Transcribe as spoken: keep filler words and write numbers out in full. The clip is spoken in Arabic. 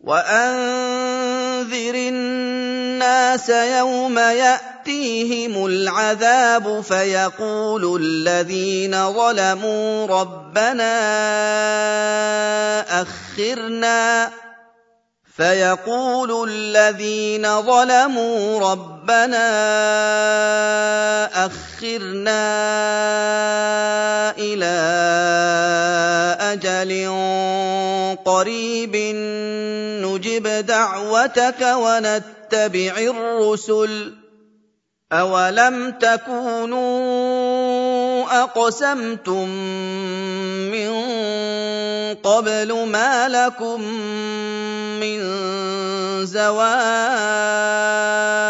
وَأَنذِرِ النَّاسَ يَوْمَ يَأْتِيهِمُ الْعَذَابُ فَيَقُولُ الَّذِينَ ظَلَمُوا رَبَّنَا أَخِّرْنَا فَيَقُولُ الَّذِينَ ظَلَمُوا رَبَّنَا أَخِّرْنَا إِلَىٰ أَجَلٍ قَرِيبٍ نُّجِبْ دَعْوَتَكَ وَنَتَّبِعِ الرُّسُلَ ۗ أَوَلَمْ تَكُونُوا أَقْسَمْتُم مِّن قَبْلُ مَا لَكُم مِّن زَوَالٍ